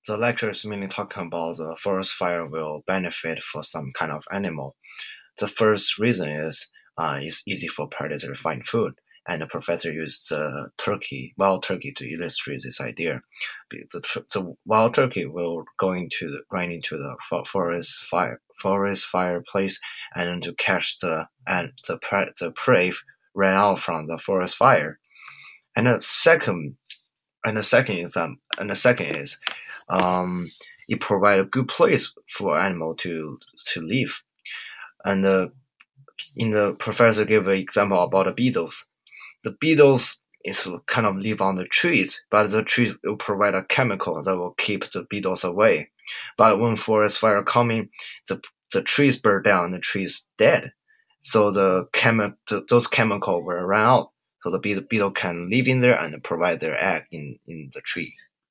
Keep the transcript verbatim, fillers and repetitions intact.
the lecture is mainly talking about the forest fire will benefit for some kind of animal. The first reason is uh, it's easy for predator to find food, and the professor used the turkey, wild turkey, to illustrate this idea. The, the wild turkey will go into the, right into the forest fire forest fireplace and then to catch the and the pre, the prey ran out from the forest fire. And the second and the second is um and the second is um it provides a good place for animal to to live. And uh, in the professor gave an example about the beetles. The beetles is kind of live on the trees, but the trees will provide a chemical that will keep the beetles away. But when forest fire coming, the the trees burn down, the trees dead. So the chemi- the, those chemicals will run out. So the beetle, beetle can live in there and provide their egg in, in the tree.